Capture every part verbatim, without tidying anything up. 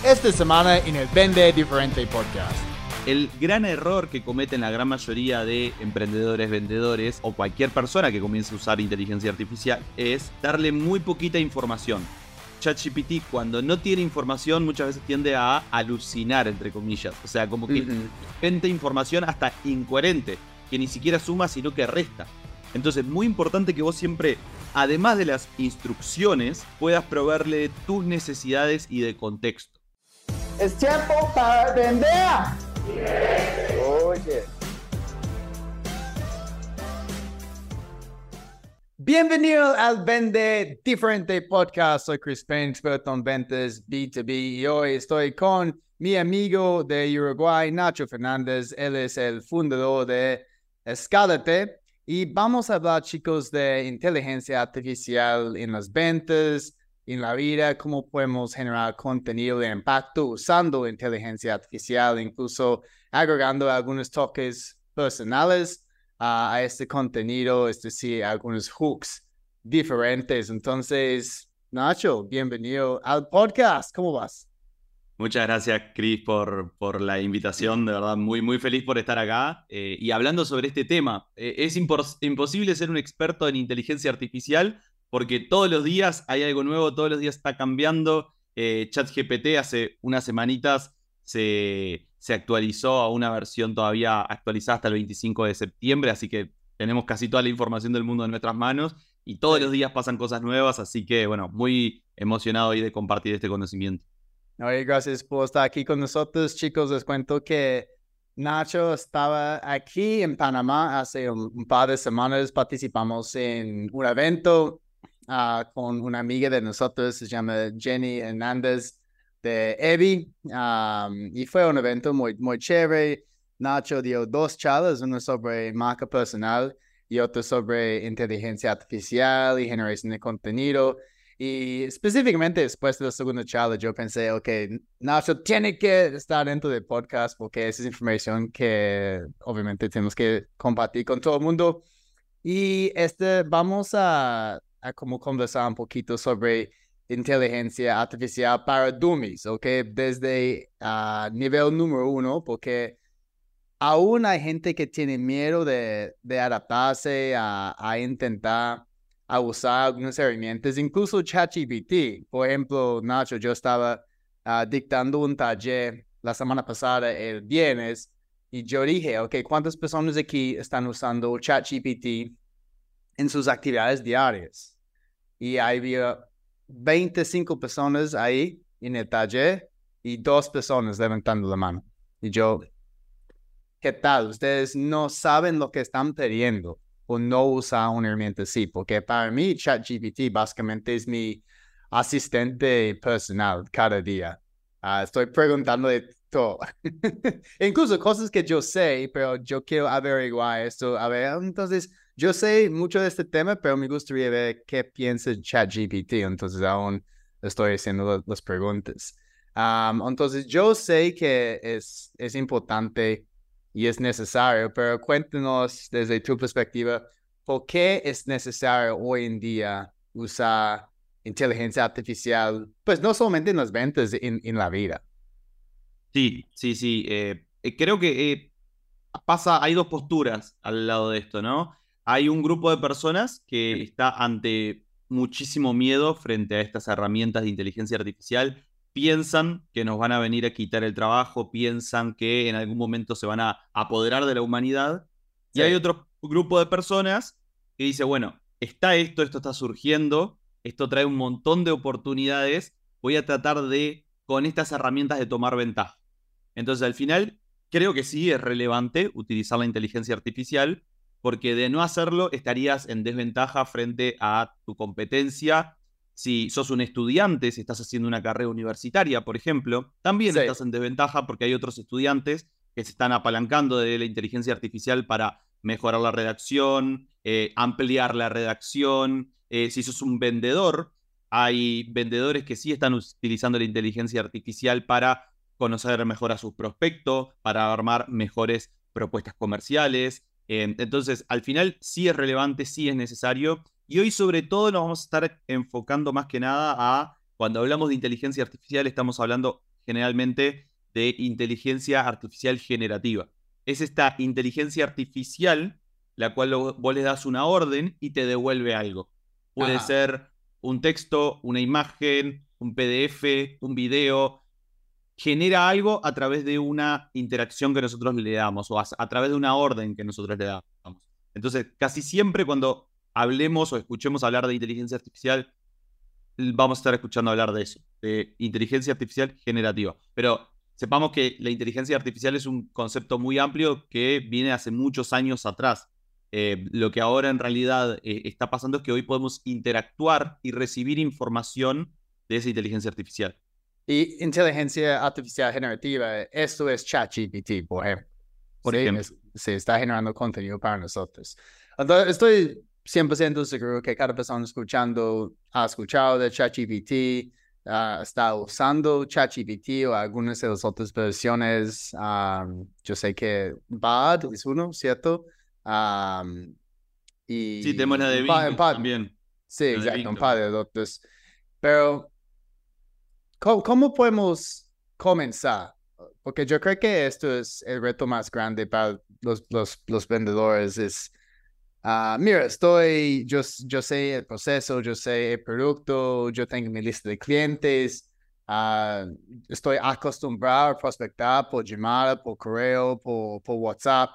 esta semana en el Vende Diferente Podcast. El gran error que cometen la gran mayoría de emprendedores, vendedores o cualquier persona que comience a usar inteligencia artificial es darle muy poquita información. ChatGPT, cuando no tiene información, muchas veces tiende a alucinar, entre comillas. O sea, como que inventa información hasta incoherente, que ni siquiera suma, sino que resta. Entonces, muy importante que vos siempre, además de las instrucciones, puedas proveerle de tus necesidades y de contexto. Es tiempo para vender. Oye. Bienvenido al Vende Diferente Podcast. Soy Chris Payne, experto en ventas B dos B, y hoy estoy con mi amigo de Uruguay, Nacho Fernández. Él es el fundador de Escálate. Y vamos a hablar, chicos, de inteligencia artificial en las ventas, en la vida, cómo podemos generar contenido de impacto usando inteligencia artificial, incluso agregando algunos toques personales uh, a este contenido, es decir, algunos hooks diferentes. Entonces, Nacho, bienvenido al podcast. ¿Cómo vas? Muchas gracias, Chris, por, por la invitación. De verdad, muy, muy feliz por estar acá. Eh, y hablando sobre este tema, eh, es impos- imposible ser un experto en inteligencia artificial porque todos los días hay algo nuevo, todos los días está cambiando. Eh, ChatGPT hace unas semanitas se, se actualizó a una versión todavía actualizada hasta el veinticinco de septiembre, así que tenemos casi toda la información del mundo en nuestras manos y todos sí. los días pasan cosas nuevas, así que, bueno, muy emocionado hoy de compartir este conocimiento. Oye, gracias por estar aquí con nosotros, chicos. Les cuento que Nacho estaba aquí en Panamá hace un, un par de semanas. Participamos en un evento uh, con una amiga de nosotros, se llama Jenny Hernández de Evi, um, y fue un evento muy, muy chévere. Nacho dio dos charlas, una sobre marca personal y otra sobre inteligencia artificial y generación de contenido. Y específicamente después de la segunda charla, yo pensé, ok, Nacho tiene que estar dentro del podcast porque esa es información que obviamente tenemos que compartir con todo el mundo. Y este, vamos a, a como conversar un poquito sobre inteligencia artificial para dummies, ok, desde uh, nivel número uno, porque aún hay gente que tiene miedo de, de adaptarse a, a intentar a usar algunas herramientas, incluso ChatGPT. Por ejemplo, Nacho, yo estaba uh, dictando un taller la semana pasada, el viernes, y yo dije, ok, ¿cuántas personas aquí están usando ChatGPT en sus actividades diarias? Y había veinticinco personas ahí en el taller y dos personas levantando la mano. Y yo, ¿qué tal? Ustedes no saben lo que están pidiendo o no usar una herramienta así, porque para mí ChatGPT básicamente es mi asistente personal cada día. Uh, estoy preguntando de todo. Incluso cosas que yo sé, pero yo quiero averiguar esto. A ver, entonces, yo sé mucho de este tema, pero me gustaría ver qué piensa ChatGPT. Entonces, aún estoy haciendo las preguntas. Um, entonces, yo sé que es, es importante y es necesario, pero cuéntanos desde tu perspectiva, ¿por qué es necesario hoy en día usar inteligencia artificial? Pues no solamente en las ventas, en, en la vida. Sí, sí, sí. Eh, eh, creo que eh, pasa, hay dos posturas al lado de esto, ¿no? Hay un grupo de personas que está ante muchísimo miedo frente a estas herramientas de inteligencia artificial. Piensan que nos van a venir a quitar el trabajo, piensan que en algún momento se van a apoderar de la humanidad. Sí. Y hay otro grupo de personas que dice, bueno, está esto, esto está surgiendo, esto trae un montón de oportunidades, voy a tratar de, con estas herramientas, de tomar ventaja. Entonces, al final, creo que sí es relevante utilizar la inteligencia artificial, porque de no hacerlo estarías en desventaja frente a tu competencia. Si sos un estudiante, si estás haciendo una carrera universitaria, por ejemplo, también sí. estás en desventaja porque hay otros estudiantes que se están apalancando de la inteligencia artificial para mejorar la redacción, eh, ampliar la redacción. Eh, si sos un vendedor, hay vendedores que sí están utilizando la inteligencia artificial para conocer mejor a sus prospectos, para armar mejores propuestas comerciales. Eh, entonces, al final sí es relevante, sí es necesario. Y hoy sobre todo nos vamos a estar enfocando más que nada a, cuando hablamos de inteligencia artificial, estamos hablando generalmente de inteligencia artificial generativa. Es esta inteligencia artificial la cual vos le das una orden y te devuelve algo. Puede Ajá. ser un texto, una imagen, un P D F, un video. Genera algo a través de una interacción que nosotros le damos o a, a través de una orden que nosotros le damos. Entonces, casi siempre cuando hablemos o escuchemos hablar de inteligencia artificial, vamos a estar escuchando hablar de eso, de inteligencia artificial generativa. Pero sepamos que la inteligencia artificial es un concepto muy amplio que viene hace muchos años atrás. Eh, lo que ahora en realidad eh, está pasando es que hoy podemos interactuar y recibir información de esa inteligencia artificial. Y inteligencia artificial generativa, esto es ChatGPT, por ejemplo. Por ¿Sí? ejemplo. Es, se está generando contenido para nosotros. Entonces, estoy cien por ciento seguro que cada persona escuchando ha escuchado de ChatGPT, uh, está usando ChatGPT o algunas de las otras versiones. Um, yo sé que Bard es uno, ¿cierto? Um, Sí, tenemos la y de un par, Bing un par, también. sí, La de exacto, Bing un par también. de otros. Pero, ¿cómo, cómo podemos comenzar? Porque yo creo que esto es el reto más grande para los, los, los vendedores. Es, uh, mira, estoy, yo, yo sé el proceso, yo sé el producto, yo tengo mi lista de clientes, uh, estoy acostumbrado a prospectar por llamada, por correo, por, por WhatsApp.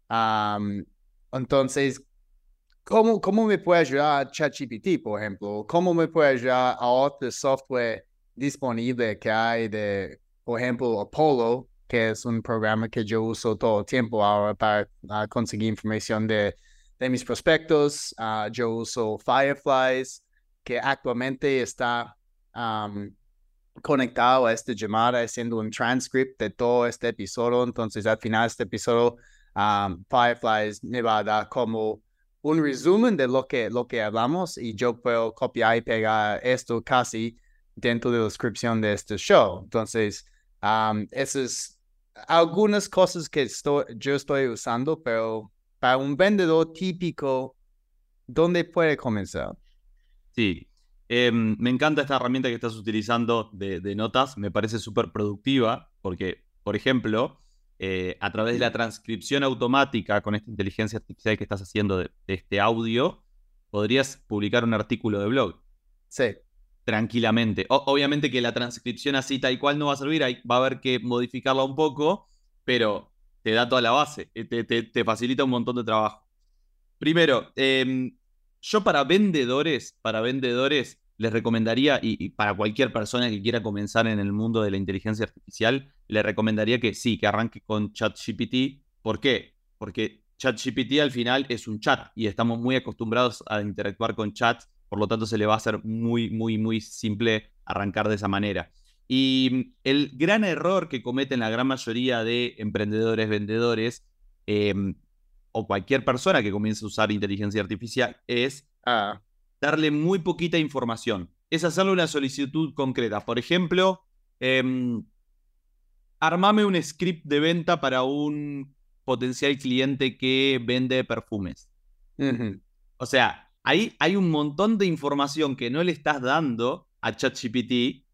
Um, entonces, ¿cómo, ¿cómo me puede ayudar ChatGPT, por ejemplo? ¿Cómo me puede ayudar a otro software disponible que hay de, por ejemplo, Apollo, que es un programa que yo uso todo el tiempo ahora para uh, conseguir información de, de mis prospectos? Uh, yo uso Fireflies, que actualmente está um, conectado a esta llamada, haciendo un transcript de todo este episodio. Entonces, al final de este episodio, um, Fireflies me va a dar como un resumen de lo que, lo que hablamos y yo puedo copiar y pegar esto casi dentro de la descripción de este show. Entonces, um, esas algunas cosas que estoy, yo estoy usando, pero para un vendedor típico, ¿dónde puede comenzar? Sí. Eh, me encanta esta herramienta que estás utilizando de, de notas. Me parece súper productiva porque, por ejemplo, eh, a través de la transcripción automática con esta inteligencia artificial que estás haciendo de, de este audio, podrías publicar un artículo de blog Sí. tranquilamente. O, obviamente que la transcripción así tal cual no va a servir, hay, va a haber que modificarla un poco, pero te da toda la base, te, te, te facilita un montón de trabajo. Primero, eh, yo para vendedores, para vendedores, les recomendaría, y, y para cualquier persona que quiera comenzar en el mundo de la inteligencia artificial, le recomendaría que sí, que arranque con ChatGPT. ¿Por qué? Porque ChatGPT al final es un chat y estamos muy acostumbrados a interactuar con chats, por lo tanto se le va a hacer muy, muy, muy simple arrancar de esa manera. Y el gran error que cometen la gran mayoría de emprendedores, vendedores, eh, o cualquier persona que comience a usar inteligencia artificial es Ah, darle muy poquita información. Es hacerle una solicitud concreta. Por ejemplo, eh, armame un script de venta para un potencial cliente que vende perfumes. uh-huh. O sea, ahí hay un montón de información que no le estás dando a ChatGPT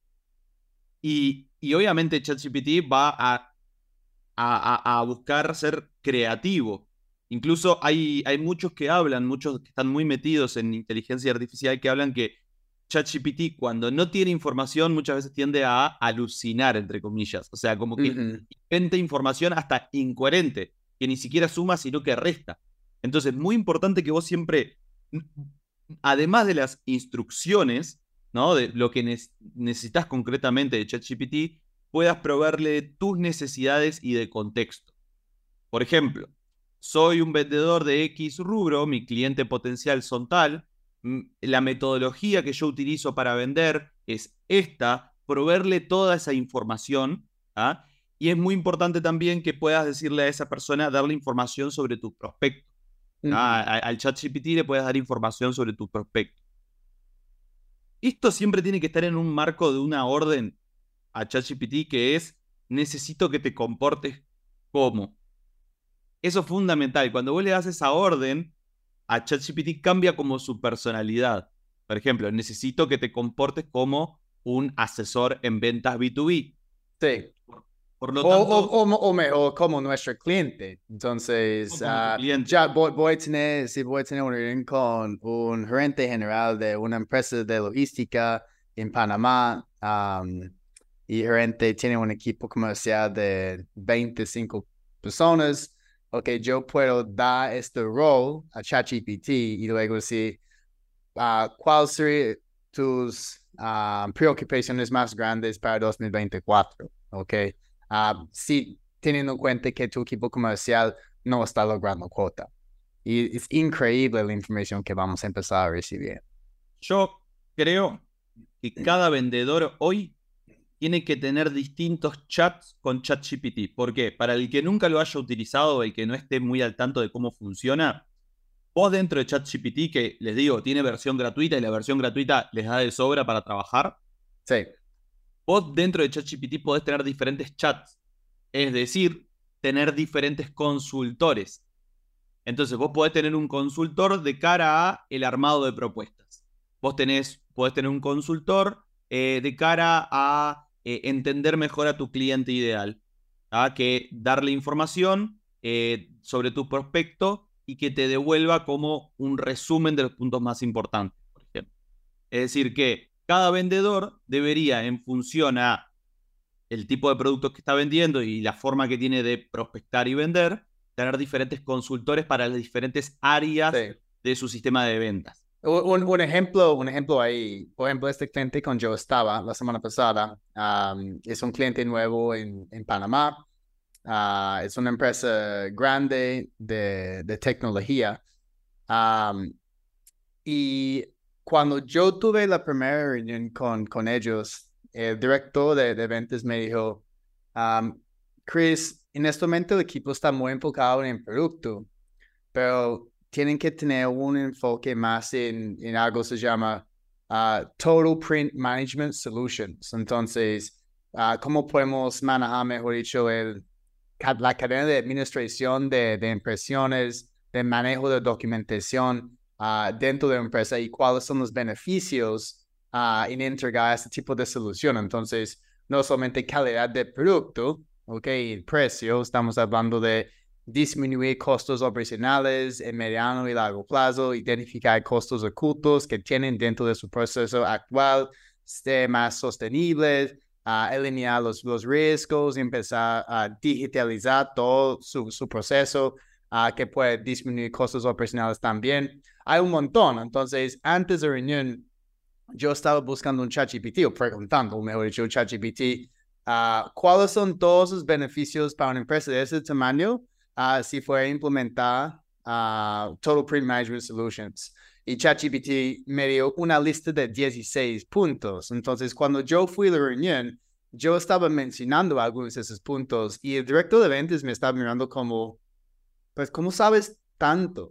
y, y obviamente ChatGPT va a, a, a, a buscar ser creativo. Incluso hay, hay muchos que hablan, muchos que están muy metidos en inteligencia artificial, que hablan que ChatGPT, cuando no tiene información, muchas veces tiende a alucinar, entre comillas. O sea, como que Uh-huh. inventa información hasta incoherente, que ni siquiera suma, sino que resta. Entonces, muy importante que vos siempre, además de las instrucciones, ¿no? De lo que ne necesitas concretamente de ChatGPT, puedas proveerle tus necesidades y de contexto. Por ejemplo, soy un vendedor de X rubro, mi cliente potencial son tal, la metodología que yo utilizo para vender es esta, proveerle toda esa información, ¿ah? Y es muy importante también que puedas decirle a esa persona, darle información sobre tu prospecto. ¿Ah? Uh-huh. Al ChatGPT le puedes dar información sobre tu prospecto. Esto siempre tiene que estar en un marco de una orden a ChatGPT que es, necesito que te comportes como. Eso es fundamental. Cuando vos le das esa orden, a ChatGPT cambia como su personalidad. Por ejemplo, necesito que te comportes como un asesor en ventas B dos B. Sí. Por, por lo O, o, tanto, o, o mejor, como nuestro cliente. o Entonces, como tu ah, cliente. ya voy, voy a tener, sí, voy a tener una reunión con un gerente general de una empresa de logística en Panamá. am, y el gerente tiene un equipo comercial de veinticinco personas. Ok, yo puedo dar este rol a ChatGPT y luego decir, ah, ¿cuáles serían tus ah, preocupaciones más grandes para dos mil veinticuatro? Ok. Ah, sí, teniendo en cuenta que tu equipo comercial no está logrando cuota. Y es increíble la información que vamos a empezar a recibir. Yo creo que cada vendedor hoy tiene que tener distintos chats con ChatGPT. ¿Por qué? Para el que nunca lo haya utilizado, el que no esté muy al tanto de cómo funciona, vos dentro de ChatGPT, que les digo, tiene versión gratuita y la versión gratuita les da de sobra para trabajar, Sí, vos dentro de ChatGPT podés tener diferentes chats. Es decir, tener diferentes consultores. Entonces, vos podés tener un consultor de cara a el armado de propuestas. Vos tenés, podés tener un consultor eh, de cara a eh, entender mejor a tu cliente ideal. ¿Ah? Que darle información eh, sobre tu prospecto y que te devuelva como un resumen de los puntos más importantes, por ejemplo. Es decir, que cada vendedor debería, en función a el tipo de productos que está vendiendo y la forma que tiene de prospectar y vender, tener diferentes consultores para las diferentes áreas sí. de su sistema de ventas. Un, un ejemplo, un ejemplo ahí, por ejemplo, este cliente con yo estaba la semana pasada, um, es un cliente nuevo en, en Panamá. Uh, es una empresa grande de, de tecnología. Um, y cuando yo tuve la primera reunión con, con ellos, el director de, de ventas me dijo, um, Chris, en este momento el equipo está muy enfocado en el producto, pero tienen que tener un enfoque más en, en algo que se llama uh, Total Print Management Solutions. Entonces, uh, ¿cómo podemos manejar, mejor dicho, el, la cadena de administración de, de impresiones, de manejo de documentación uh, dentro de la empresa y cuáles son los beneficios uh, en entregar este tipo de solución? Entonces, no solamente calidad de producto, ok, el precio, estamos hablando de disminuir costos operacionales en mediano y largo plazo, identificar costos ocultos que tienen dentro de su proceso actual, ser más sostenibles, uh, eliminar los, los riesgos, empezar a digitalizar todo su, su proceso, uh, que puede disminuir costos operacionales también. Hay un montón. Entonces, antes de la reunión, yo estaba buscando un ChatGPT, o preguntando, mejor dicho, un ChatGPT, uh, ¿cuáles son todos los beneficios para una empresa de ese tamaño uh, si fuera a implementar uh, Total Print Management Solutions? Y ChatGPT me dio una lista de dieciséis puntos. Entonces, cuando yo fui a la reunión, yo estaba mencionando algunos de esos puntos y el director de ventas me estaba mirando como, pues, ¿cómo sabes tanto?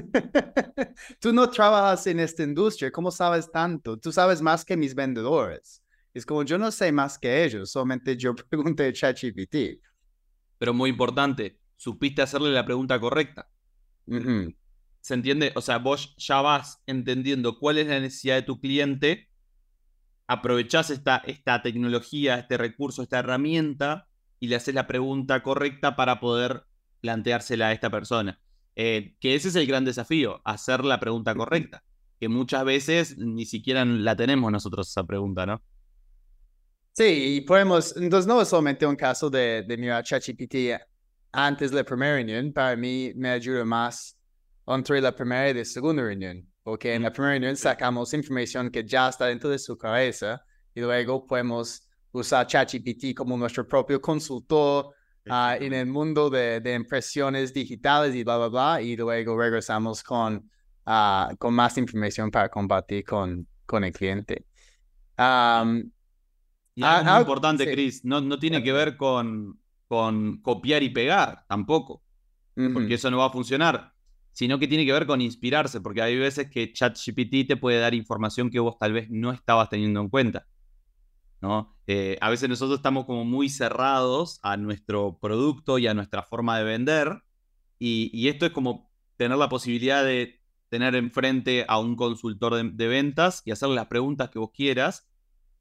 Tú no trabajas en esta industria, ¿cómo sabes tanto? Tú sabes más que mis vendedores. Es como, yo no sé más que ellos, solamente yo pregunté a ChatGPT. Pero muy importante, supiste hacerle la pregunta correcta. Uh-huh. ¿Se entiende? O sea, vos ya vas entendiendo cuál es la necesidad de tu cliente, aprovechás esta, esta tecnología, este recurso, esta herramienta y le haces la pregunta correcta para poder planteársela a esta persona. Eh, que ese es el gran desafío, hacer la pregunta correcta. Que muchas veces ni siquiera la tenemos nosotros esa pregunta, ¿no? Sí, y podemos, entonces no es solamente un caso de, de mirar ChatGPT antes de la primera reunión, para mí me ayuda más entre la primera y la segunda reunión, porque en la primera reunión sacamos información que ya está dentro de su cabeza y luego podemos usar ChatGPT como nuestro propio consultor uh, en el mundo de, de impresiones digitales y bla, bla, bla, y luego regresamos con, uh, con más información para compartir con, con el cliente. Um, Y algo muy Ah, ah, importante, sí. Chris, no, no tiene que ver con, con copiar y pegar tampoco, porque Ujú. eso no va a funcionar, sino que tiene que ver con inspirarse, porque hay veces que ChatGPT te puede dar información que vos tal vez no estabas teniendo en cuenta, ¿no? Eh, a veces nosotros estamos como muy cerrados a nuestro producto y a nuestra forma de vender, y, y esto es como tener la posibilidad de tener enfrente a un consultor de, de ventas y hacerle las preguntas que vos quieras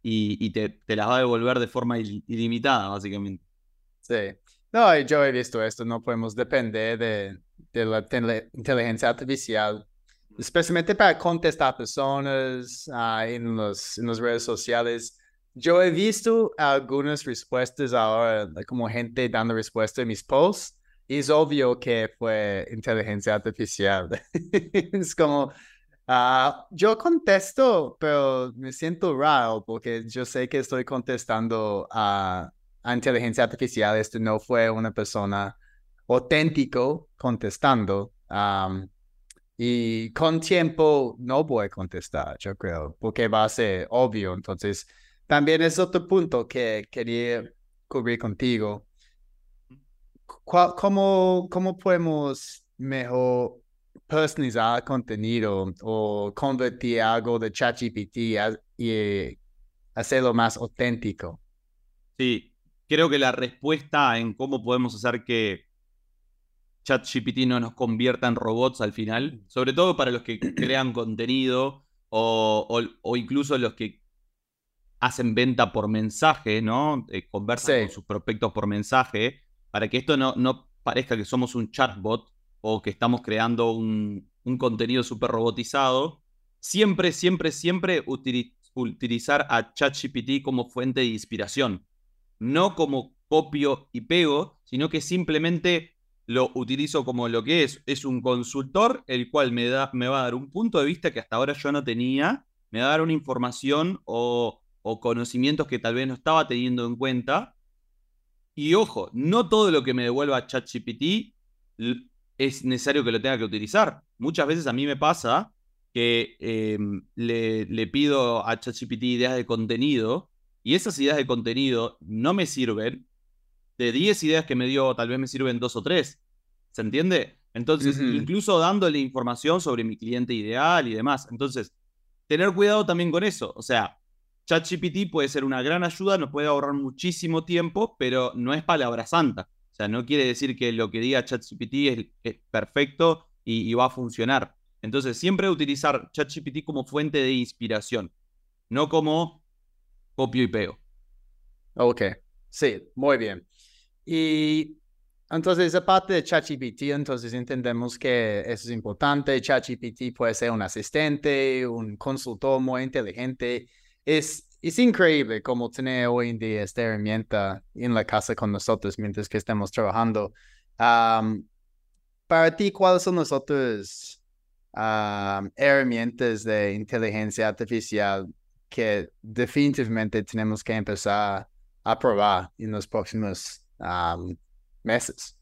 y, y te, te las va a devolver de forma il- ilimitada, básicamente. Sí. No, yo he visto esto, no podemos depender de, de la tele- inteligencia artificial, especialmente para contestar personas ah, en los, en las redes sociales. Yo he visto algunas respuestas ahora, como gente dando respuesta a mis posts, y es obvio que fue inteligencia artificial. Es como, ah, yo contesto, pero me siento raro porque yo sé que estoy contestando a a inteligencia artificial. Esto no fue una persona auténtico contestando. Um, y con tiempo no voy a contestar, yo creo, porque va a ser obvio. Entonces, también es otro punto que quería cubrir contigo. ¿Cuál- ¿Cómo, cómo podemos mejor personalizar contenido o convertir algo de ChatGPT a- y hacerlo más auténtico? Sí, creo que la respuesta en cómo podemos hacer que ChatGPT no nos convierta en robots al final, sobre todo para los que crean contenido o, o- o incluso los que hacen venta por mensaje, ¿no? Eh, conversan con Sí. sus prospectos por mensaje, para que esto no, no parezca que somos un chatbot o que estamos creando un, un contenido súper robotizado. Siempre, siempre, siempre utili- utilizar a ChatGPT como fuente de inspiración, no como copio y pego, sino que simplemente lo utilizo como lo que es. Es un consultor el cual me, da, me va a dar un punto de vista que hasta ahora yo no tenía, me va a dar una información o, o conocimientos que tal vez no estaba teniendo en cuenta. Y ojo, no todo lo que me devuelva ChatGPT es necesario que lo tenga que utilizar. Muchas veces a mí me pasa que eh, le, le pido a ChatGPT ideas de contenido y esas ideas de contenido no me sirven. De diez ideas que me dio, tal vez me sirven dos o tres. ¿Se entiende? Entonces, Ujú. incluso dándole información sobre mi cliente ideal y demás. Entonces, tener cuidado también con eso. O sea, ChatGPT puede ser una gran ayuda, nos puede ahorrar muchísimo tiempo, pero no es palabra santa. O sea, no quiere decir que lo que diga ChatGPT es, es perfecto y, y va a funcionar. Entonces, siempre utilizar ChatGPT como fuente de inspiración, no como copio y pego. Ok, sí, muy bien. Y entonces, aparte de ChatGPT, entonces entendemos que eso es importante. ChatGPT puede ser un asistente, un consultor muy inteligente. Es, es increíble cómo tener hoy en día esta herramienta en la casa con nosotros mientras que estamos trabajando. Um, para ti, ¿cuáles son las otras um, herramientas de inteligencia artificial que definitivamente tenemos que empezar a probar en los próximos um, meses?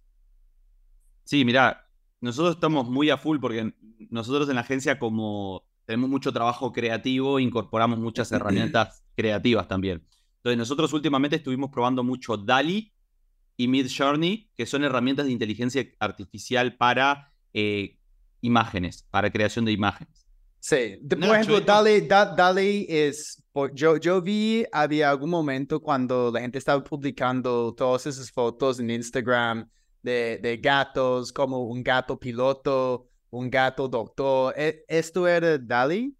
Sí, mirá, nosotros estamos muy a full porque nosotros en la agencia como tenemos mucho trabajo creativo, incorporamos muchas herramientas creativas también. Entonces nosotros últimamente estuvimos probando mucho DALL-E y Midjourney, que son herramientas de inteligencia artificial para eh, imágenes, para creación de imágenes. Sí, de- por Nacho, ejemplo, esto... Dali, Da- Dali es, por- yo, yo vi, había algún momento cuando la gente estaba publicando todas esas fotos en Instagram de, de gatos, como un gato piloto, un gato doctor. ¿E- ¿Esto era Dali?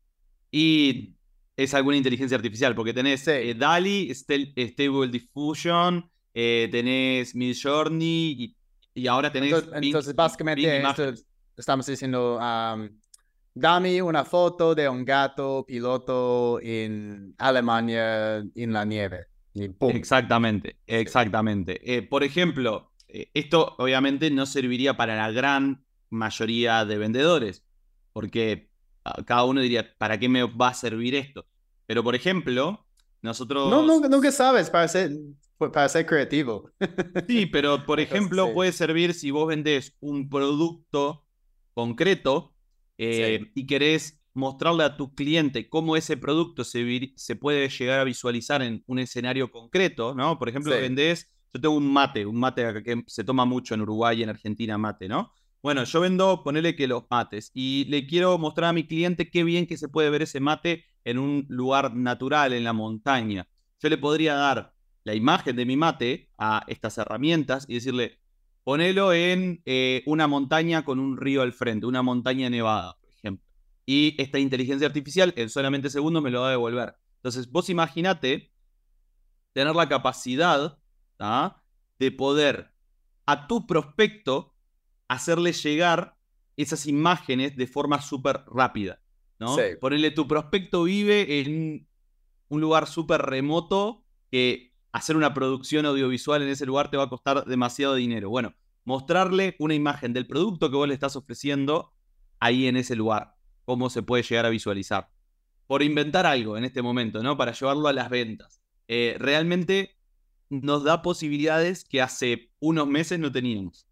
Y es alguna inteligencia artificial, porque tenés eh, Sí. DALL-E, Stel- Stable Diffusion, eh, tenés Midjourney y, y ahora tenés Entonces, Bing, entonces, Bing básicamente, esto Imágenes. estamos diciendo, um, dame una foto de un gato piloto en Alemania en la nieve. Y ¡pum! Exactamente, Sí. exactamente. Eh, por ejemplo, eh, esto obviamente no serviría para la gran mayoría de vendedores, porque ah, cada uno diría, ¿para qué me va a servir esto? Pero por ejemplo, No, nosotros, nunca, nunca sabes para ser, para ser creativo. sí, pero por Entonces, sí, ejemplo puede servir si vos vendés un producto concreto sí, eh, y querés mostrarle a tu cliente cómo ese producto se, vi- se puede llegar a visualizar en un escenario concreto, ¿no? Por ejemplo, sí. vendés, yo tengo un mate, un mate acá que se toma mucho en Uruguay y en Argentina, mate, ¿no? Bueno, yo vendo, ponele que los mates y le quiero mostrar a mi cliente qué bien que se puede ver ese mate en un lugar natural, en la montaña. Yo le podría dar la imagen de mi mate a estas herramientas y decirle, ponelo en eh, una montaña con un río al frente, una montaña nevada, por ejemplo. Y esta inteligencia artificial en solamente segundos me lo va a devolver. Entonces, vos imaginate tener la capacidad, ¿tá?, de poder a tu prospecto hacerle llegar esas imágenes de forma súper rápida, ¿no? Sí. Ponele, tu prospecto vive en un lugar súper remoto que hacer una producción audiovisual en ese lugar te va a costar demasiado dinero. Bueno, mostrarle una imagen del producto que vos le estás ofreciendo ahí en ese lugar, cómo se puede llegar a visualizar. Por inventar algo en este momento, ¿no? Para llevarlo a las ventas. Eh, realmente nos da posibilidades que hace unos meses no teníamos.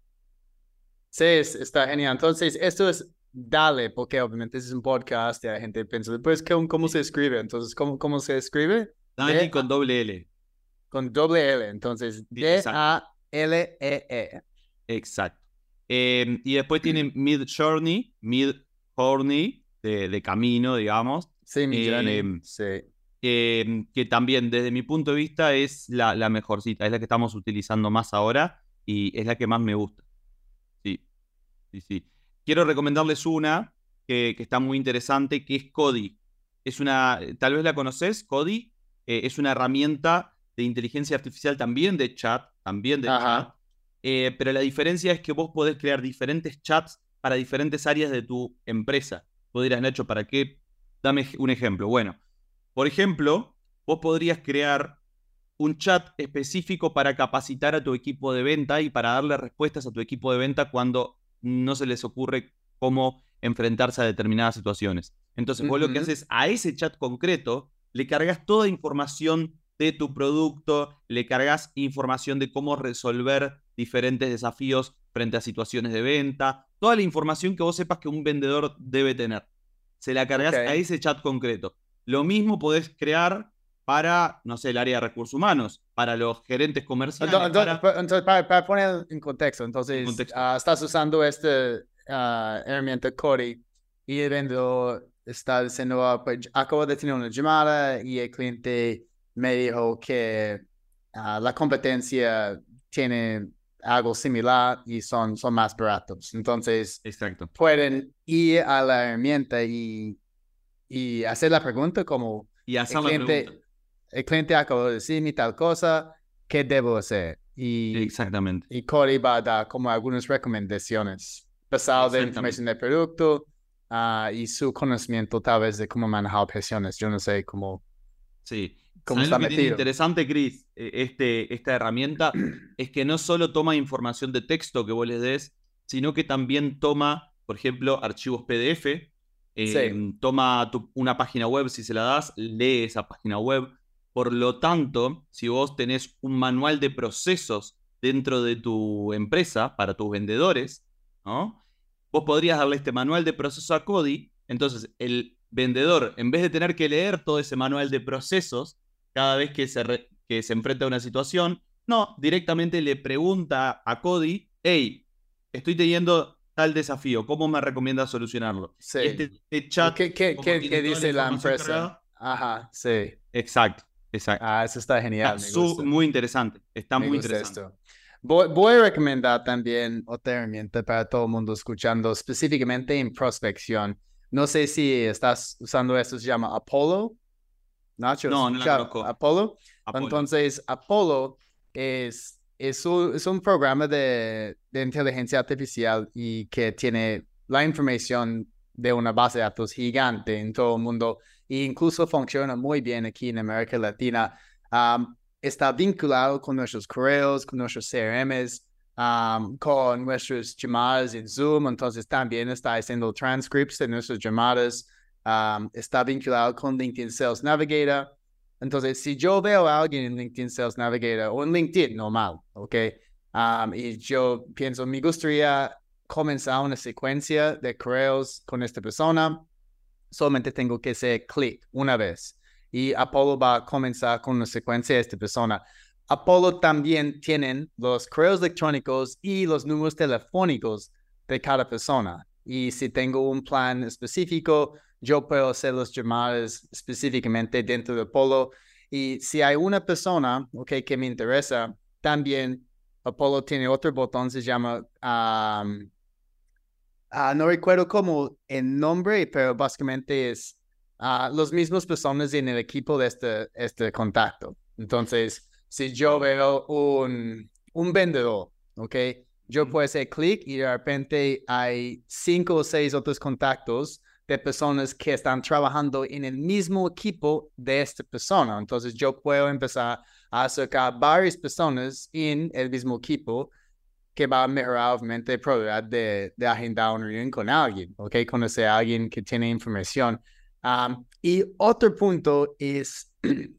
Sí, es- está genial. Entonces, esto es Dale, porque obviamente es un podcast y la gente piensa, pues, ¿cómo, cómo se escribe? Entonces, ¿cómo, cómo se escribe? Dali D con doble L. con doble L. Entonces, Sí, exacto. D A L E E. Exacto. Eh, y después tienen Mid Journey, Mid Journey, de, de camino, digamos. Sí, mi Eh, journey. Sí. eh, que también, desde mi punto de vista, es la, la mejorcita, es la que estamos utilizando más ahora y es la que más me gusta. Sí, sí, sí. Quiero recomendarles una que, que está muy interesante, que es Cody. Es una, tal vez la conoces, Cody. Eh, es una herramienta de inteligencia artificial también de chat, también de Ajá. chat. Eh, pero la diferencia es que vos podés crear diferentes chats para diferentes áreas de tu empresa. Vos dirás, Nacho, ¿para qué? Dame un ejemplo. Bueno, por ejemplo, vos podrías crear un chat específico para capacitar a tu equipo de venta y para darle respuestas a tu equipo de venta cuando no se les ocurre cómo enfrentarse a determinadas situaciones. Entonces, vos lo que Ujú. haces a ese chat concreto, le cargas toda información de tu producto, le cargas información de cómo resolver diferentes desafíos frente a situaciones de venta, toda la información que vos sepas que un vendedor debe tener. Se la cargas a Ok. ese chat concreto. Lo mismo podés crear para, no sé, el área de recursos humanos, para los gerentes comerciales, Entonces, entonces, para... entonces, para, para poner en contexto, En entonces, contexto. ah, estás usando esta ah, herramienta Cody y el vendedor está diciendo, ah, pues, acabo de tener una llamada y el cliente me dijo que ah, la competencia tiene algo similar y son, son más baratos. Entonces, Exacto. pueden ir a la herramienta y, y hacer la pregunta como Y el hacer la pregunta. cliente, el cliente acabó de decirme tal cosa, ¿qué debo hacer? Y, Exactamente. y Cody va a dar como algunas recomendaciones basado de Exactamente. información del producto ah, y su conocimiento tal vez de cómo manejar objeciones. Yo no sé cómo, Sí. cómo ¿Sabes lo está que tiene metido. interesante, Chris? Eh, Este, esta herramienta es que no solo toma información de texto que vos les des, sino que también toma, por ejemplo, archivos P D F, eh, Sí, toma tu- una página web, si se la das, lee esa página web. Por lo tanto, si vos tenés un manual de procesos dentro de tu empresa para tus vendedores, ¿no? Vos podrías darle este manual de proceso a Cody, entonces el vendedor, en vez de tener que leer todo ese manual de procesos, cada vez que se, re, que se enfrenta a una situación, no, directamente le pregunta a Cody, hey, estoy teniendo tal desafío, ¿cómo me recomiendas solucionarlo? Y sí. este, este ¿Y chat, qué, qué, como qué, tiene qué toda la dice la información empresa? cargada, Ajá, sí. exacto, exacto. Ah, eso está Está genial, me su, gusta. muy interesante, está Me muy gusta interesante. esto. Voy, voy a recomendar también otra herramienta para todo el mundo escuchando, específicamente en prospección. No sé si estás usando esto, se llama Apollo. Nacho, No, no la escucha conozco. Apollo. Apolo. Entonces, Apollo es, es, un, es un programa de, de inteligencia artificial y que tiene la información de una base de datos gigante en todo el mundo e incluso funciona muy bien aquí en América Latina. Um, está vinculado con nuestros correos, con nuestros C R Ms, um, con nuestras llamadas en Zoom. Entonces, también está haciendo transcripts de nuestras llamadas. Um, está vinculado con LinkedIn Sales Navigator. Entonces, si yo veo a alguien en LinkedIn Sales Navigator o en LinkedIn normal, ¿ok? Um, y yo pienso, me gustaría comenzar una secuencia de correos con esta persona, solamente tengo que hacer clic una vez y Apollo va a comenzar con una secuencia de esta persona. Apollo también tienen los correos electrónicos y los números telefónicos de cada persona. Y si tengo un plan específico, yo puedo hacer las llamadas específicamente dentro de Apollo. Y si hay una persona, okay, que me interesa, también Apollo tiene otro botón, se llama um, Uh, no recuerdo cómo el nombre, pero básicamente es uh, los mismos personas en el equipo de este, este contacto. Entonces, si yo veo un, un vendedor, ¿ok? Yo puedo hacer clic y de repente hay cinco o seis otros contactos de personas que están trabajando en el mismo equipo de esta persona. Entonces, yo puedo empezar a acercar varias personas en el mismo equipo que va a mejorar obviamente la probabilidad de, de agendar una reunión con alguien, ¿ok? Conocer a alguien que tiene información. Um, y otro punto es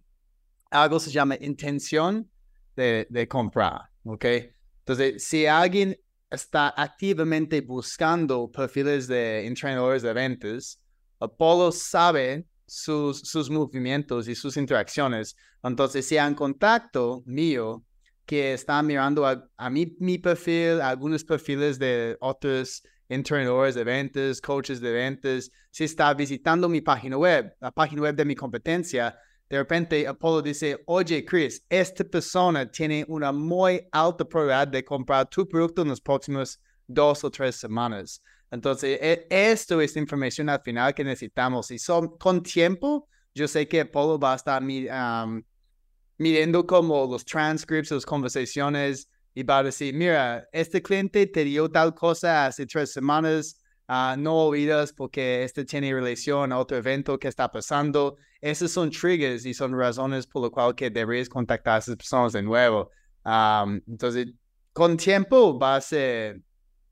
algo se llama intención de, de comprar, ¿ok? Entonces, si alguien está activamente buscando perfiles de entrenadores de ventas, Apollo sabe sus, sus movimientos y sus interacciones. Entonces, si hay un contacto mío que está mirando a, a mí, mi perfil, a algunos perfiles de otros entrenadores de ventas, coaches de ventas, si está visitando mi página web, la página web de mi competencia, de repente Apollo dice, oye, Chris, esta persona tiene una muy alta probabilidad de comprar tu producto en las próximas dos o tres semanas. Entonces, e- esto es información al final que necesitamos. Y son, con tiempo, yo sé que Apollo va a estar um, midiendo como los transcripts, las conversaciones, y va a decir, mira, este cliente te dio tal cosa hace tres semanas, uh, no olvidas porque este tiene relación a otro evento que está pasando. Esos son triggers y son razones por lo cual que deberías contactar a esas personas de nuevo. Um, entonces, con tiempo va a ser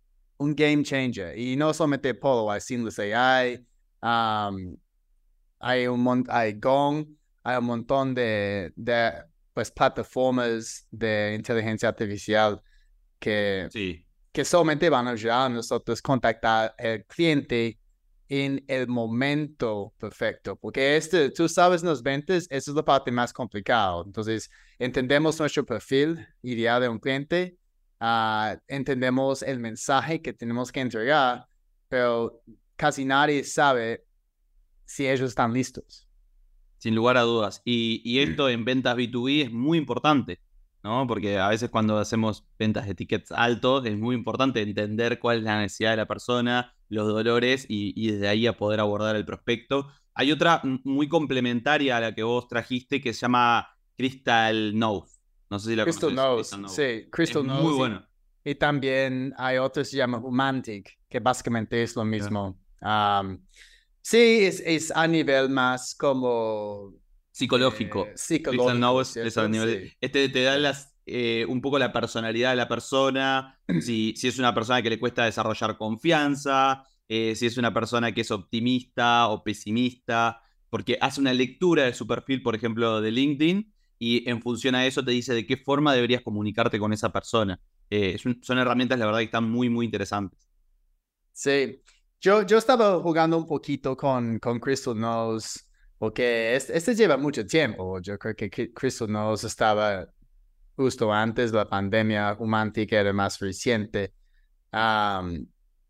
un game changer. Y no solamente Polo, hay Seamless A I, um, hay un montón, hay Gong, hay un montón de, de pues, plataformas de inteligencia artificial que, Sí. que solamente van a ayudar a nosotros a contactar al cliente en el momento perfecto. Porque este, tú sabes, en las ventas, esa es la parte más complicada. Entonces, entendemos nuestro perfil ideal de un cliente, uh, entendemos el mensaje que tenemos que entregar, pero casi nadie sabe si ellos están listos. Sin lugar a dudas. Y, y esto en ventas B dos B es muy importante, ¿no? Porque a veces cuando hacemos ventas de tickets altos es muy importante entender cuál es la necesidad de la persona, los dolores y, y desde ahí a poder abordar el prospecto. Hay otra muy complementaria a la que vos trajiste que se llama Crystal Knows. No sé si la Crystal conoces. Knows, Crystal Knows. sí, Es Crystal muy Knows. bueno. Y, y también hay otro que se llama Humantic, que básicamente es lo mismo. Um, sí, es, es a nivel más como Psicológico. eh, Crystal psicológico, Knows es a ¿cierto? nivel. Sí. Este te da las, eh, un poco la personalidad de la persona. Si, si es una persona que le cuesta desarrollar confianza. Eh, si es una persona que es optimista o pesimista. Porque hace una lectura de su perfil, por ejemplo, de LinkedIn. Y en función a eso te dice de qué forma deberías comunicarte con esa persona. Eh, son, son herramientas, la verdad, que están muy, muy interesantes. Sí. Yo, yo estaba jugando un poquito con, con Crystal Knows, porque este, este lleva mucho tiempo. Yo creo que Crystal Knows estaba justo antes de la pandemia, Humantic era más reciente. Um,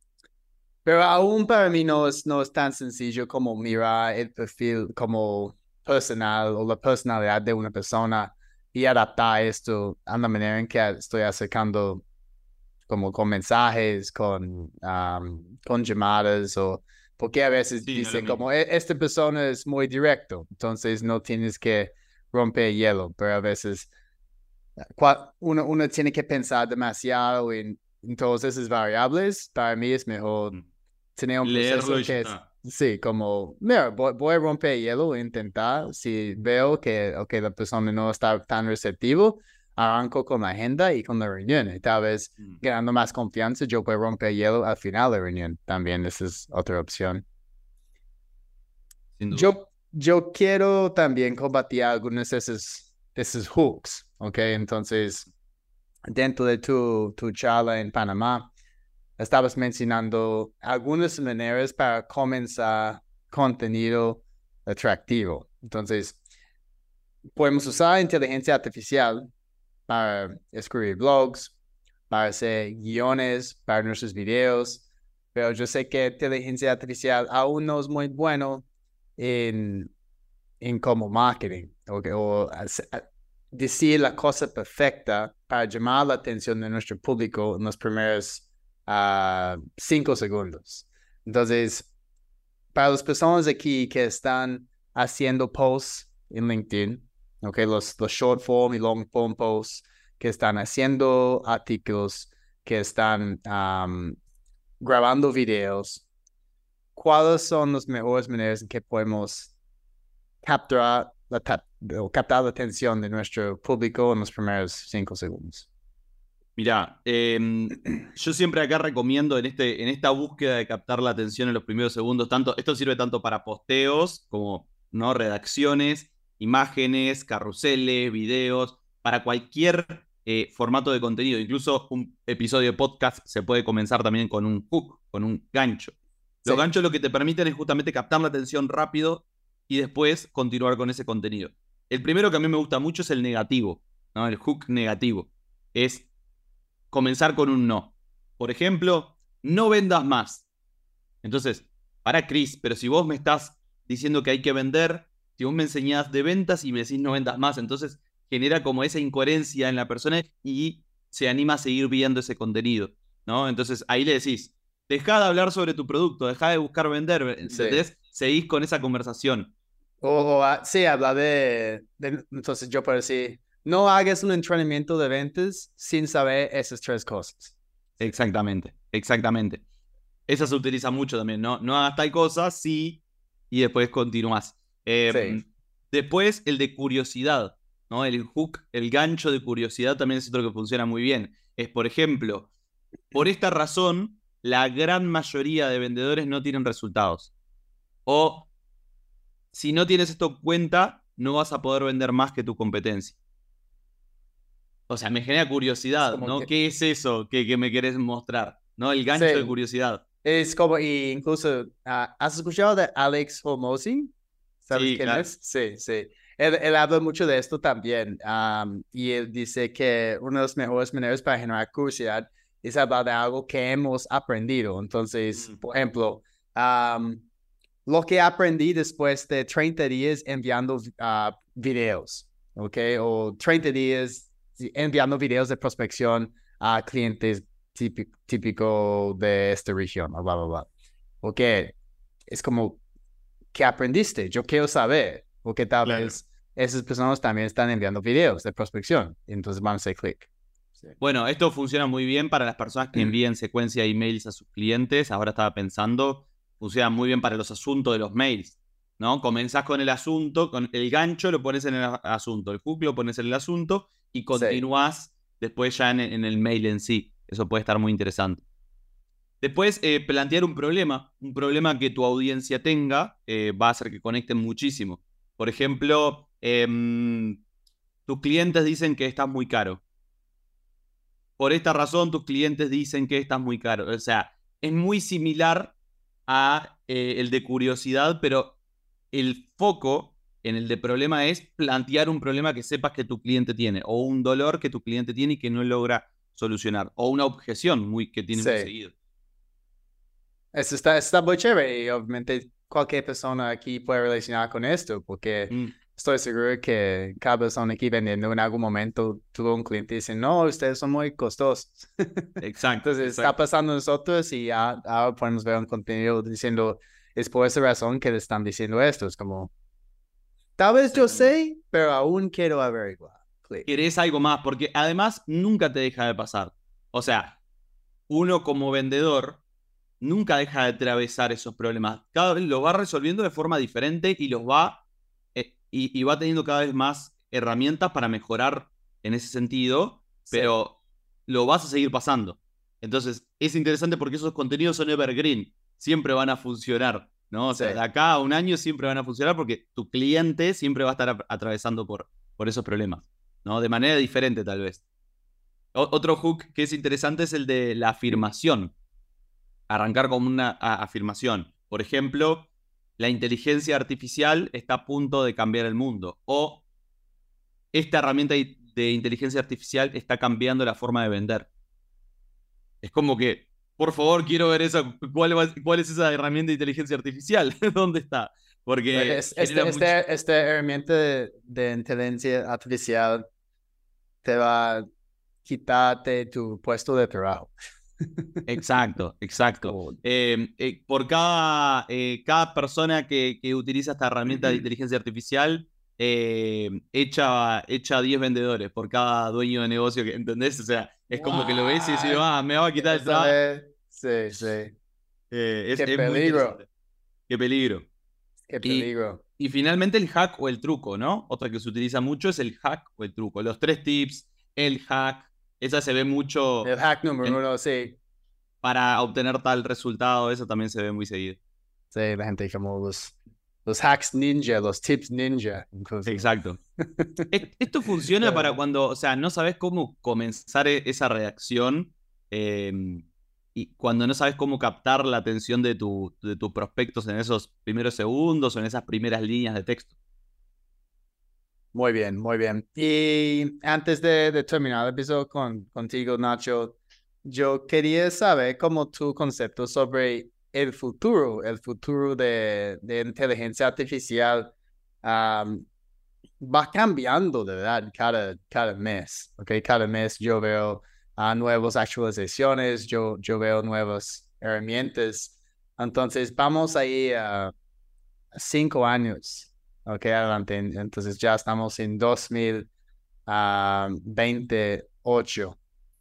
pero aún para mí no es, no es tan sencillo como mirar el perfil como personal o la personalidad de una persona y adaptar esto a la manera en que estoy acercando como con mensajes, con, um, con llamadas o porque a veces Sí, no es lo dicen mismo. como "E- esta persona es muy directo, entonces no tienes que romper hielo", pero a veces uno, uno tiene que pensar demasiado en, en todas esas variables. Para mí es mejor Mm. tener un Leerlo proceso y ya que es, está. sí, como, mira, voy, voy a romper hielo e intentar, si veo que, okay, la persona no está tan receptivo, arranco con la agenda y con la reunión, y tal vez Mm. ganando más confianza, yo puedo romper hielo al final de la reunión, también esa es otra opción. Sin duda. Yo, yo quiero también combatir algunos de esos, de esos hooks, ¿ok? Entonces, dentro de tu, tu charla en Panamá, estabas mencionando algunas maneras para comenzar contenido atractivo. Entonces, podemos usar inteligencia artificial para escribir blogs, para hacer guiones para nuestros videos, pero yo sé que inteligencia artificial aún no es muy bueno en, en como marketing o, o hacer, decir la cosa perfecta para llamar la atención de nuestro público en los primeros uh, cinco segundos. Entonces, para las personas aquí que están haciendo posts en LinkedIn, okay, los, los short form y long form posts, que están haciendo artículos, que están um, grabando videos, ¿cuáles son las mejores maneras en que podemos capturar la, o captar la atención de nuestro público en los primeros cinco segundos? Mirá, eh, yo siempre acá recomiendo en, este, en esta búsqueda de captar la atención en los primeros segundos, tanto, esto sirve tanto para posteos como, ¿no?, redacciones, imágenes, carruseles, videos, para cualquier eh, formato de contenido. Incluso un episodio de podcast se puede comenzar también con un hook, con un gancho. Los Sí. ganchos lo que te permiten es justamente captar la atención rápido y después continuar con ese contenido. El primero que a mí me gusta mucho es el negativo, ¿no? El hook negativo. Es comenzar con un no. Por ejemplo, no vendas más. Entonces, para Chris, pero si vos me estás diciendo que hay que vender, si vos me enseñás de ventas y me decís no vendas más, entonces genera como esa incoherencia en la persona y se anima a seguir viendo ese contenido, ¿no? Entonces ahí le decís, dejá de hablar sobre tu producto, dejá de buscar vender, ¿entendés? Sí. Seguís con esa conversación. O, o ah, sí, habla de, de, entonces yo puedo decir, no hagas un entrenamiento de ventas sin saber esas tres cosas. Exactamente, exactamente. Esa se utiliza mucho también, ¿no? No hagas tal cosa, sí, y después continúas. Eh, sí. Después, el de curiosidad, ¿no? El hook, el gancho de curiosidad también es otro que funciona muy bien. Es, por ejemplo, por esta razón, la gran mayoría de vendedores no tienen resultados. O, si no tienes esto en cuenta, no vas a poder vender más que tu competencia. O sea, me genera curiosidad, ¿no? Que... ¿Qué es eso que, que me querés mostrar? ¿No? El gancho sí. de curiosidad. Es como, y incluso, uh, ¿has escuchado de Alex Hormozi? ¿Sabes sí, quién claro. es? Sí, sí. Él, él habla mucho de esto también. Um, y él dice que una de las mejores maneras para generar curiosidad es hablar de algo que hemos aprendido. Entonces, mm. por ejemplo, um, lo que aprendí después de treinta días enviando uh, videos, ¿ok? O treinta días enviando videos de prospección a clientes típico, típico de esta región, bla, bla, bla. Ok, es como, ¿qué aprendiste? Yo quiero saber, porque tal claro. vez esas personas también están enviando videos de prospección, entonces vamos a hacer clic. Sí. Bueno, esto funciona muy bien para las personas que envían secuencia de emails a sus clientes. Ahora estaba pensando, funciona muy bien para los asuntos de los mails, ¿no? Comenzás con el asunto, con el gancho lo pones en el asunto, el hook lo pones en el asunto y continúas sí. después ya en, en el mail en sí. Eso puede estar muy interesante. Después, eh, plantear un problema, un problema que tu audiencia tenga, eh, va a hacer que conecten muchísimo. Por ejemplo, eh, tus clientes dicen que estás muy caro. Por esta razón, tus clientes dicen que estás muy caro. O sea, es muy similar a eh, el de curiosidad, pero el foco en el de problema es plantear un problema que sepas que tu cliente tiene, o un dolor que tu cliente tiene y que no logra solucionar, o una objeción muy, que tiene sí. muy seguido. Eso está, está muy chévere y obviamente cualquier persona aquí puede relacionar con esto porque mm. estoy seguro que cada persona aquí vendiendo en algún momento tuvo un cliente y dice, no, ustedes son muy costosos. Exacto. Entonces exacto. está pasando a nosotros y ya, ahora podemos ver un contenido diciendo, es por esa razón que le están diciendo esto. Es como, tal vez yo sé, pero aún quiero averiguar. Click. Querés algo más, porque además nunca te deja de pasar. O sea, uno como vendedor nunca deja de atravesar esos problemas. Cada vez los va resolviendo de forma diferente y los va eh, y, y va teniendo cada vez más herramientas para mejorar en ese sentido, sí. pero lo vas a seguir pasando. Entonces, es interesante porque esos contenidos son evergreen, siempre van a funcionar, ¿no? O sea, sí. de acá a un año siempre van a funcionar porque tu cliente siempre va a estar atravesando por, por esos problemas, ¿no? De manera diferente, tal vez. O, otro hook que es interesante es el de la afirmación. Arrancar con una afirmación. Por ejemplo, la inteligencia artificial está a punto de cambiar el mundo. O esta herramienta de inteligencia artificial está cambiando la forma de vender. Es como que, por favor, quiero ver esa, cuál, cuál es esa herramienta de inteligencia artificial. ¿Dónde está? Porque es, este, mucho... este, esta herramienta de, de inteligencia artificial te va a quitarte tu puesto de trabajo. Exacto, exacto. Cool. Eh, eh, por cada, eh, cada persona que, que utiliza esta herramienta de inteligencia artificial, eh, echa, echa diez vendedores por cada dueño de negocio, que, ¿entendés? O sea, es como que lo ves y decís, What? ah, me va a quitar el Quiero trabajo. saber. Sí, sí. Eh, es, Qué es muy peligro. interesante. Qué peligro. Qué Y, peligro. y finalmente el hack o el truco, ¿no? Otra que se utiliza mucho es el hack o el truco. Los tres tips, el hack, esa se ve mucho El hack número en- uno, sí. para obtener tal resultado, eso también se ve muy seguido. Sí, la gente como los, los hacks ninja, los tips ninja, incluso. Exacto. Es- Esto funciona para Pero, cuando, o sea, no sabes cómo comenzar e- esa reacción, eh, y cuando no sabes cómo captar la atención de, tu, de tus prospectos en esos primeros segundos o en esas primeras líneas de texto. muy bien, muy bien. Y antes de, de terminar el episodio con, contigo, Nacho, yo quería saber cómo tu concepto sobre el futuro, el futuro de, de inteligencia artificial, um, va cambiando de verdad cada, cada mes, ¿ok? Cada mes yo veo uh, nuevas actualizaciones, yo, yo veo nuevas herramientas. Entonces, vamos ahí a cinco años, ¿ok? Adelante. Entonces, ya estamos en dos mil veintiocho.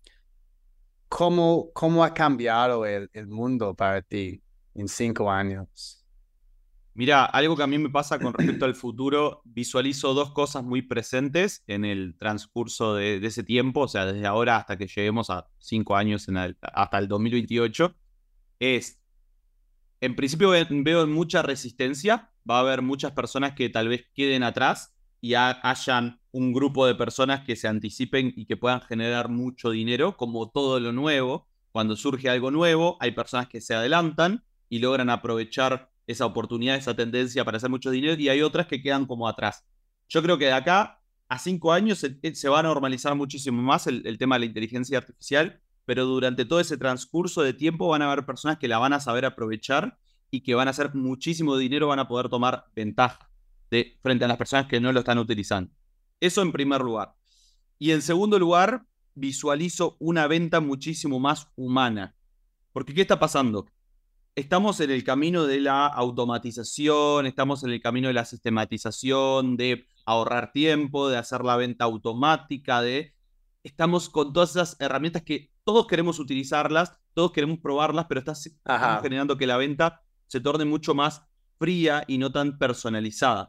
¿Cómo, cómo ha cambiado el, el mundo para ti en cinco años? Mira, algo que a mí me pasa con respecto al futuro, visualizo dos cosas muy presentes en el transcurso de, de ese tiempo, o sea, desde ahora hasta que lleguemos a cinco años en el- hasta el dos mil veintiocho. Es, en principio ve- veo mucha resistencia, va a haber muchas personas que tal vez queden atrás y ha- hayan un grupo de personas que se anticipen y que puedan generar mucho dinero, como todo lo nuevo. Cuando surge algo nuevo, hay personas que se adelantan y logran aprovechar esa oportunidad, esa tendencia para hacer mucho dinero, y hay otras que quedan como atrás. Yo creo que de acá a cinco años se, se va a normalizar muchísimo más el, el tema de la inteligencia artificial, pero durante todo ese transcurso de tiempo van a haber personas que la van a saber aprovechar y que van a hacer muchísimo dinero, van a poder tomar ventaja de, frente a las personas que no lo están utilizando. Eso en primer lugar. Y en segundo lugar, visualizo una venta muchísimo más humana. Porque ¿qué está pasando? Estamos en el camino de la automatización, estamos en el camino de la sistematización, de ahorrar tiempo, de hacer la venta automática, de... Estamos con todas esas herramientas que todos queremos utilizarlas, todos queremos probarlas, pero estamos Ajá. generando que la venta se torne mucho más fría y no tan personalizada.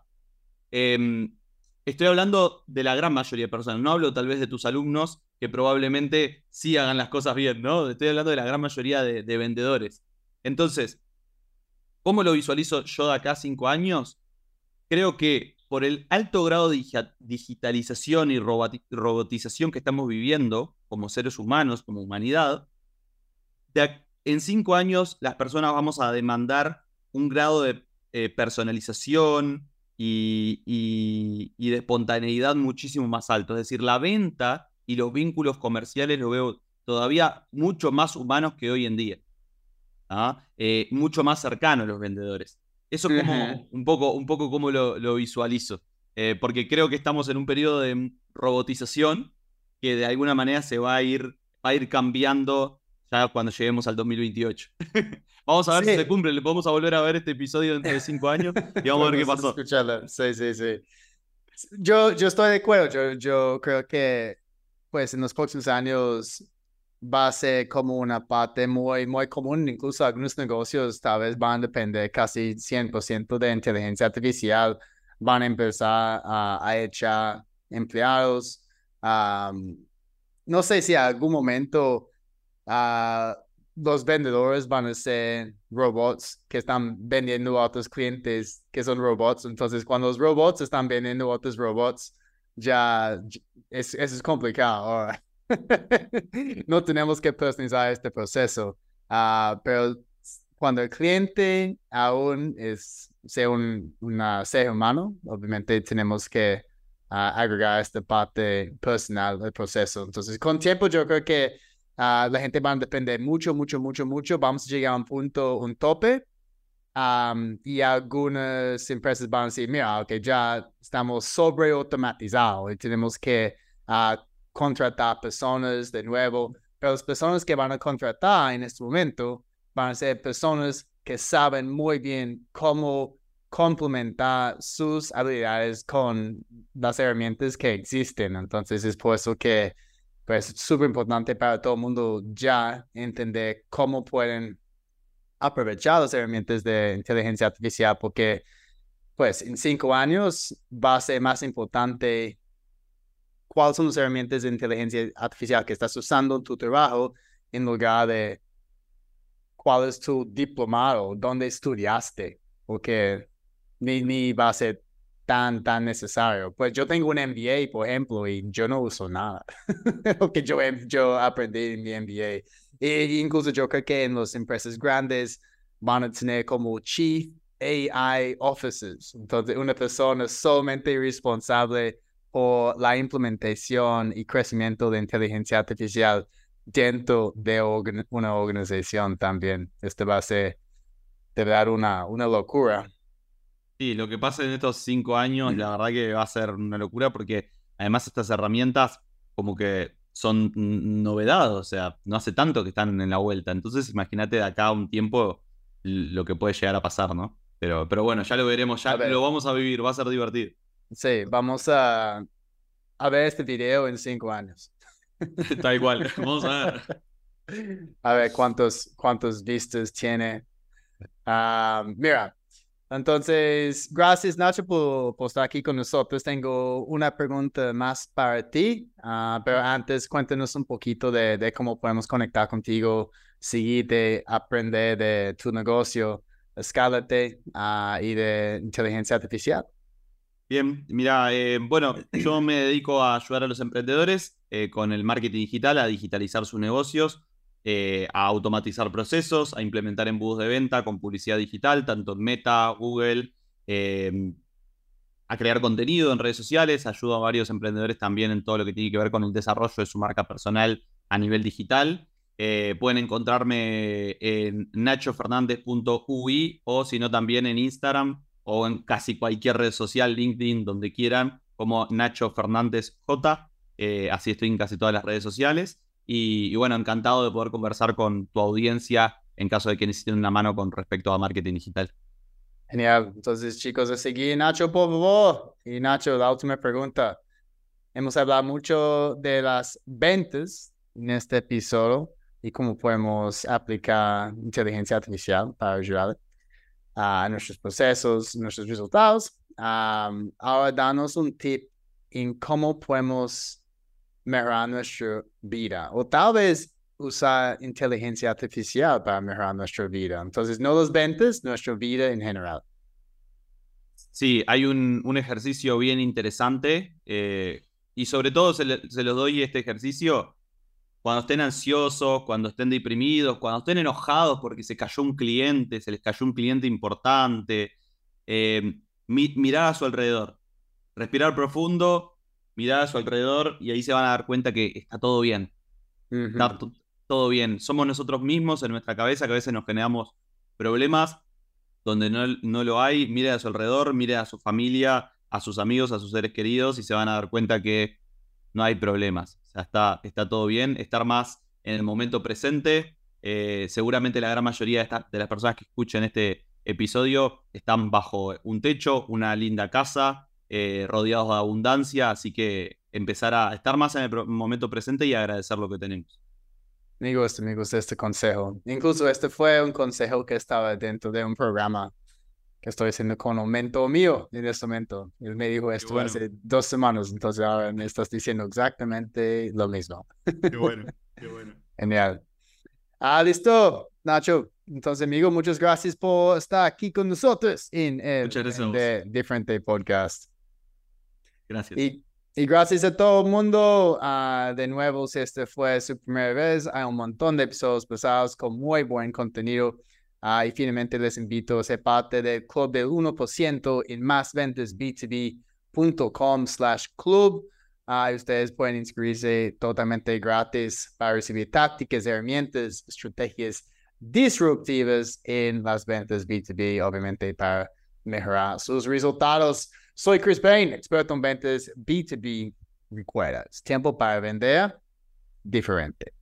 Eh, Estoy hablando de la gran mayoría de personas, no hablo tal vez de tus alumnos que probablemente sí hagan las cosas bien, ¿no? Estoy hablando de la gran mayoría de, de vendedores. Entonces, ¿cómo lo visualizo yo de acá a cinco años? Creo que por el alto grado de digitalización y robotización que estamos viviendo como seres humanos, como humanidad, de en cinco años las personas vamos a demandar un grado de eh, personalización y, y, y de espontaneidad muchísimo más alto. Es decir, la venta y los vínculos comerciales lo veo todavía mucho más humanos que hoy en día. ¿Ah? Eh, mucho más cercano a los vendedores. Eso Ujú. como un poco, un poco como lo, lo visualizo. Eh, porque creo que estamos en un periodo de robotización que de alguna manera se va a ir, va a ir cambiando ya cuando lleguemos al dos mil veintiocho. Vamos a ver si se Sí. cumple. Le podemos a volver a ver este episodio dentro de cinco años y vamos a ver qué Podemos pasó. escucharla. Sí, sí, sí. Yo, yo estoy de acuerdo. Yo, yo creo que, pues, en los próximos años va a ser como una parte muy, muy común. Incluso algunos negocios tal vez van a depender casi cien por ciento de inteligencia artificial. Van a empezar a, a echar empleados. Um, no sé si en algún momento uh, los vendedores van a ser robots que están vendiendo a otros clientes que son robots. Entonces, cuando los robots están vendiendo a otros robots, ya es, eso es complicado ahora. No tenemos que personalizar este proceso, uh, pero cuando el cliente aún es sea un una ser humano, obviamente tenemos que uh, agregar esta parte personal del proceso. Entonces, con tiempo yo creo que uh, la gente va a depender mucho, mucho, mucho, mucho. Vamos a llegar a un punto, un tope. Um, y algunas empresas van a decir, mira, ok, ya estamos sobre automatizados y tenemos que uh, contratar personas de nuevo. pero las personas que van a contratar en este momento van a ser personas que saben muy bien cómo complementar sus habilidades con las herramientas que existen. Entonces es por eso que pues, es súper importante para todo el mundo ya entender cómo pueden aprovechar las herramientas de inteligencia artificial, porque pues en cinco años va a ser más importante cuáles son las herramientas de inteligencia artificial que estás usando en tu trabajo en lugar de cuál es tu diplomado, dónde estudiaste, porque ni, ni va a ser tan, tan necesario. Pues yo tengo un M B A, por ejemplo, y yo no uso nada lo que yo, yo aprendí en mi M B A. E incluso yo creo que en las empresas grandes van a tener como Chief A I Officers. Entonces, una persona solamente responsable por la implementación y crecimiento de inteligencia artificial dentro de organ una organización también. Este va a ser de verdad una, una locura. Sí, lo que pasa en estos cinco años, la verdad que va a ser una locura porque además estas herramientas como que son novedad, o sea, no hace tanto que están en la vuelta. Entonces imagínate de acá a un tiempo lo que puede llegar a pasar, ¿no? Pero, pero bueno, ya lo veremos, ya lo vamos a vivir, va a ser divertido. Sí, vamos a, a ver este video en cinco años. Está igual, vamos a ver. A ver cuántos, cuántos vistas tiene. Uh, mira, entonces, gracias Nacho por, por estar aquí con nosotros. Tengo una pregunta más para ti, uh, pero antes cuéntanos un poquito de, de cómo podemos conectar contigo, seguirte, aprender de tu negocio, escálate uh, y de inteligencia artificial. Bien, mira, eh, bueno, yo me dedico a ayudar a los emprendedores eh, con el marketing digital, a digitalizar sus negocios, eh, a automatizar procesos, a implementar embudos de venta con publicidad digital, tanto en Meta, Google, eh, a crear contenido en redes sociales. Ayudo a varios emprendedores también en todo lo que tiene que ver con el desarrollo de su marca personal a nivel digital. Eh, pueden encontrarme en nacho fernández punto u i o si no también en Instagram o en casi cualquier red social, LinkedIn, donde quieran, como Nacho Fernández J. Eh, así estoy en casi todas las redes sociales. Y, y bueno, encantado de poder conversar con tu audiencia en caso de que necesiten una mano con respecto a marketing digital. Genial. Entonces, chicos, a seguir Nacho, por favor. Y Nacho, la última pregunta. Hemos hablado mucho de las ventas en este episodio y cómo podemos aplicar inteligencia artificial para ayudar a nuestros procesos, nuestros resultados. Um, ahora, danos un tip en cómo podemos mejorar nuestra vida o tal vez usar inteligencia artificial para mejorar nuestra vida. Entonces, no las ventas, nuestra vida en general. Sí, hay un, un ejercicio bien interesante eh, y sobre todo se, le, se los doy este ejercicio cuando estén ansiosos, cuando estén deprimidos, cuando estén enojados porque se cayó un cliente, se les cayó un cliente importante. Eh, mi, mirar a su alrededor, respirar profundo, mirar a su alrededor y ahí se van a dar cuenta que está todo bien. Uh-huh. Está todo bien. Somos nosotros mismos en nuestra cabeza que a veces nos generamos problemas donde no, no lo hay. Mire a su alrededor, mire a su familia, a sus amigos, a sus seres queridos y se van a dar cuenta que no hay problemas. O sea, está, está todo bien. Estar más en el momento presente. Eh, seguramente la gran mayoría de, esta, de las personas que escuchen este episodio están bajo un techo, una linda casa, eh, rodeados de abundancia. Así que empezar a estar más en el momento presente y agradecer lo que tenemos. Me gusta, me gusta este consejo. Incluso este fue un consejo que estaba dentro de un programa que estoy haciendo con un mentor mío en este momento. Él me dijo esto bueno. hace dos semanas, entonces ahora me estás diciendo exactamente lo mismo. Qué bueno, qué bueno. Genial. Ah, listo, Nacho. Entonces, amigo, muchas gracias por estar aquí con nosotros en el de Diferente Podcast. Gracias. Y Y gracias a todo el mundo. Uh, de nuevo, si esta fue su primera vez, hay un montón de episodios pasados con muy buen contenido. Uh, y finalmente les invito a ser parte del club del uno por ciento en másventasb2b.com slash club. Uh, ustedes pueden inscribirse totalmente gratis para recibir tácticas, herramientas, estrategias disruptivas en las ventas B dos B, obviamente para mejorar sus resultados. Soy Chris Payne, experto en ventas B dos B. Recuerda, es tiempo para vender diferente.